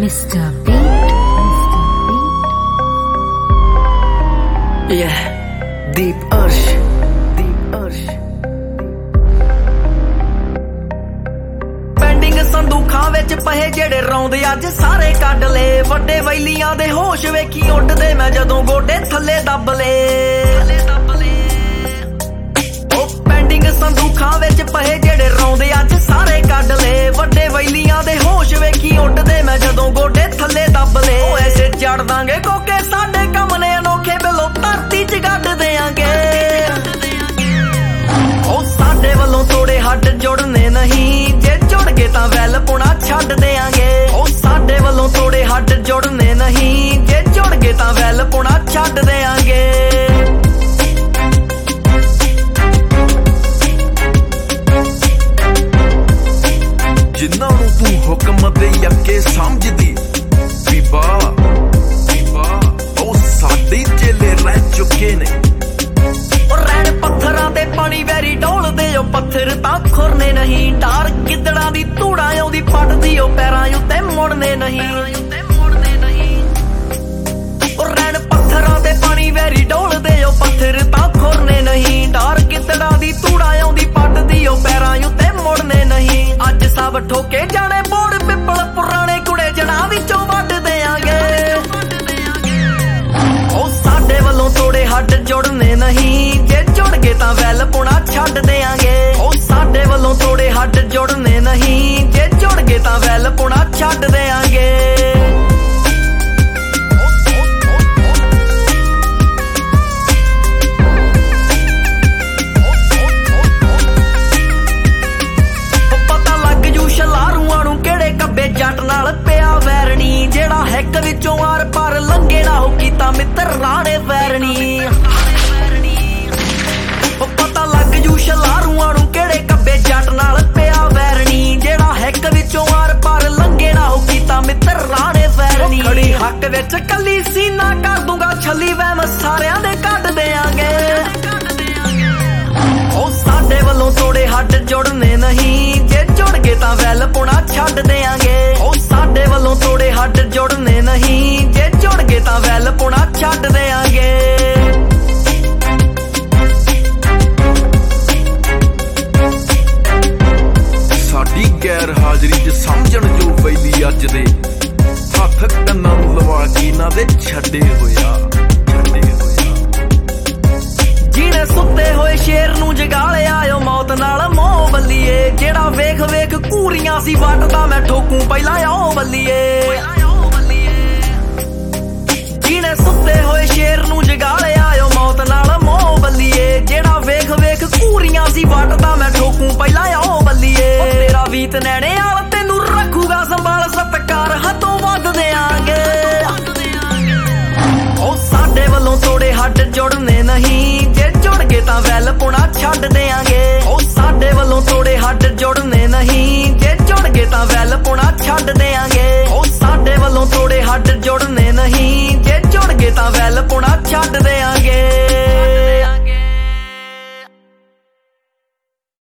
Mr. Beat. Yeah, Deep Ursh. Deep Ursh. Pending ਸੰਦੂਖਾਂ ਵਿੱਚ ਪਏ ਜਿਹੜੇ ਰੌਂਦ ਅੱਜ ਸਾਰੇ ਕੱਢ ਲਏ। ਵੱਡੇ ਵੈਲੀਆਂ ਦੇ ਹੋਸ਼ ਵੇਖੀ ਉੱਡਦੇ ਮੈਂ ਜਦੋਂ ਗੋਡੇ ਥੱਲੇ ਦੱਬ ਲਏ। ਉਹ ਪੈਂਡਿੰਗ ਸੰਦੂਖਾਂ ਵਿੱਚ ਪਏ ਜਿਹੜੇ ਰੌਂਦ ਅੱਜ ਸਾਰੇ ਕੱਢ ਲਏ। ਵੱਡੇ ਵੈਲੀਆਂ ਦੇ ਹੋਸ਼ ਵੇਖੀ ਉੱਡਦੇ ਮੈਂ ਜਦੋਂ ਗੋਡੇ ਥੱਲੇ ਦੱਬ ਲਏ। ਉਹ ਐਸੇ ਜੜ ਦਾਂਗੇ ਕੋਕੇ ਸਾਡੇ ਕੰਮ ਨੇ ਅਨੋਖੇ ਬਿੱਲੋ ਧਰਤੀ 'ਚ ਗੱਡ ਦਿਆਂਗੇ। ਉਹ ਸਾਡੇ ਵੱਲੋਂ ਤੋੜੇ ਹੱਡ ਜੁੜਨੇ ਨਹੀਂ, ਜੇ ਜੁੜ ਗਏ ਤਾਂ ਵੈਲ ਪੁਣਾ ਛੱਡ ਦਿਆਂਗੇ। ਉਹ ਸਾਡੇ ਵੱਲੋਂ ਤੋੜੇ ਹੱਡ ਜੁੜਨੇ ਨਹੀਂ, ਜੇ ਜੁੜ ਗਏ ਤਾਂ ਵੈਲ ਪੁਣਾ ਛੱਡ ਦਿਆਂਗੇ। ਜਿਨ੍ਹਾਂ ਨੂੰ ਤੂੰ ਹੁਕਮ ਦੇ ਅੱਗੇ ਸਮਝਦੀ ਬੀਬਾ ਉਹ ਸਾਡੇ ਚੇਲੇ ਰਹਿ ਚੁੱਕੇ ਨੇ। ਉਹ ਰਹਿਣ ਪੱਥਰਾਂ ਤੇ ਪਾਣੀ ਵੈਰੀ ਡੋਲਦੇ ਉਹ ਪੱਥਰ ਤਾਂ ਖੁਰਨੇ ਨਹੀਂ। ਡਾਰ ਗਿੱਦੜਾਂ ਦੀ ਧੂੜਾ ਆਉਂਦੀ ਪੱਟਦੀ ਉਹ ਪੈਰਾਂ ਉੱਤੇ ਮੁੜਨੇ ਨਹੀਂ। ਉਹ ਰਹਿਣ ਪੱਥਰਾਂ ਤੇ ਪਾਣੀ ਵੈਰੀ ਡੋਲਦੇ ਉਹ ਪੱਥਰ ਤਾਂ ਖੁਰਨੇ ਨਹੀਂ। ਡਾਰ ਗਿੱਦੜਾਂ ਦੀ ਧੂੜਾ ਆਉਂਦੀ ਪੱਟਦੀ ਉਹ ਪੈਰਾਂ ਉੱਤੇ ਮੁੜਨੇ ਨਹੀਂ। ਅੱਜ ਸਭ ਠੋਕੇ ਜਾਣੇ ਬੋੜ ਪਿੱਪਲ ਪੁਰਾਣੇ ਕੁੜੇ ਜੜਾਂ ਵਿੱਚੋਂ ਵੱਢ ਦਿਆਂਗੇ। ਉਹ ਸਾਡੇ ਵੱਲੋਂ ਤੋੜੇ ਹੱਡ ਜੁੜਨੇ ਨਹੀਂ, ਜੇ ਜੁੜ ਗਏ ਤਾਂ ਵੈਲ ਪੁਣਾ ਛੱਡ ਦਿਆਂਗੇ। ਉਹ ਸਾਡੇ ਵੱਲੋਂ ਤੋੜੇ ਹੱਡ ਜੁੜਨੇ ਨਹੀਂ, ਜੇ ਜੁੜ ਗਏ ਤਾਂ ਵੈਲ ਪੁਣਾ ਛੱਡ ਦਿਆਂਗੇ। ਪਤਾ ਲੱਗ ਜੂ ਸ਼ਲਾਰੂਆਂ ਨੂੰ ਕਿਹੜੇ ਕੱਬੇ ਜੱਟ ਨਾਲ ਪਿਆ ਵੈਰਣੀ। ਜਿਹੜਾ ਹਿੱਕ ਵਿੱਚੋਂ ਆਰ ਪਰ ਲੰਘੇ ਨਾ ਹੋ ਕੀਤਾ ਮਿੱਤਰ ਰਾਣੇ ਵੈਰਣੀ। ਪਤਾ ਲੱਗ ਜੂ ਸ਼ਲਾਰੂਆਂ ਨੂੰ ਕਿਹੜੇ ਕੱਬੇ ਜੱਟ ਨਾਲ ਪਿਆ ਵੈਰਣੀ। ਜਿਹੜਾ ਹਿੱਕ ਵਿੱਚੋਂ ਆਰ ਪਰ ਲੰਘੇ ਨਾ ਹੋ ਕੀਤਾ ਮਿੱਤਰ ਰਾਣੇ ਵੈਰਣੀ। ਖੜੀ ਹੱਕ ਵਿੱਚ ਕੱਲੀ ਸੀਨਾ ਕਰ ਦੂੰਗਾ ਛੱਲੀ ਵਹਿਮ ਸਾਰਿਆਂ ਦੇ ਕੱਢ ਦਿਆਂਗੇ। ਉਹ ਸਾਡੇ ਵੱਲੋਂ ਤੋੜੇ ਹੱਡ ਜੁੜਨੇ ਨਹੀਂ, ਜੇ ਜੁੜ ਗਏ ਤਾਂ ਵੈਲ ਪੁਣਾ ਛੱਡ ਦਿਆਂਗੇ। ਉਹ ਸਾਡੇ ਵੱਲੋਂ ਤੋੜੇ ਹੱਡ ਜੁੜਨੇ ਨਹੀਂ, ਜੇ ਜੁੜ ਗਏ ਤਾਂ ਵੈਲ ਪੁਣਾ ਛੱਡ ਦਿਆਂਗੇ। ਸਾਡੀ ਗੈਰ ਹਾਜ਼ਰੀ 'ਚ ਸਮਝਣ ਜੋ ਵੈਲੀ ਅੱਜ ਦੇ ਹੱਥ ਕੰਨਾਂ ਨੂੰ ਲਵਾ ਕੇ ਇਹਨਾਂ ਦੇ ਛੱਡੇ ਹੋਇਆ। ਜਿਹਨੇ ਸੁੱਤੇ ਹੋਏ ਸ਼ੇਰ ਨੂੰ ਜਗਾ ਲਿਆ ਓ ਮੌਤ ਨਾਲ ਮੋਹ ਬੱਲੀਏ। ਜਿਹੜਾ ਵੇਖ ਵੇਖ ਘੂਰੀਆਂ ਸੀ ਵੱਟਦਾ ਮੈਂ ਠੋਕੂ ਪਹਿਲਾਂ ਆਓ ਬੱਲੀਏ। ਜਿਹਨੇ ਸੁੱਤੇ ਹੋਏ ਸ਼ੇਰ ਨੂੰ ਜਗਾ ਲਿਆ ਓ ਮੌਤ ਨਾਲ ਮੋਹ ਬੱਲੀਏ। ਜਿਹੜਾ ਵੇਖ ਵੇਖ ਘੂਰੀਆਂ ਸੀ ਵੱਟਦਾ ਮੈਂ ਠੋਕੂ ਪਹਿਲਾਂ ਆਓ ਬੱਲੀਏ। ਤੇਰਾ ਵੀਤ ਨੈਣੇ ਵਾਲ ਤੈਨੂੰ ਰੱਖੂਗਾ ਸੰਭਾਲ ਸਤਿਕਾਰ ਹੱਥੋਂ ਵੱਧ ਦਿਆਂਗੇ। ਉਹ ਸਾਡੇ ਵੱਲੋਂ ਤੋੜੇ ਹੱਡ ਜੁੜਨੇ ਨਹੀਂ, ਜੇ ਜੁੜ ਗਏ ਤਾਂ ਵੈਲ ਪੁਣਾ ਛੱਡ ਦਿਆਂਗੇ। ਉਹ ਸਾਡੇ ਵੱਲੋਂ ਤੋੜੇ ਹੱਡ ਜੁੜਨੇ ਨਹੀਂ, ਜੇ ਜੁੜ ਗਏ ਤਾਂ ਵੈਲ ਪੁਣਾ ਛੱਡ ਦਿਆਂਗੇ। ਉਹ ਸਾਡੇ ਵੱਲੋਂ ਤੋੜੇ ਹੱਡ ਜੁੜਨੇ ਨਹੀਂ, ਜੇ ਜੁੜ ਗਏ ਤਾਂ ਵੈਲ ਪੁਣਾ ਛੱਡ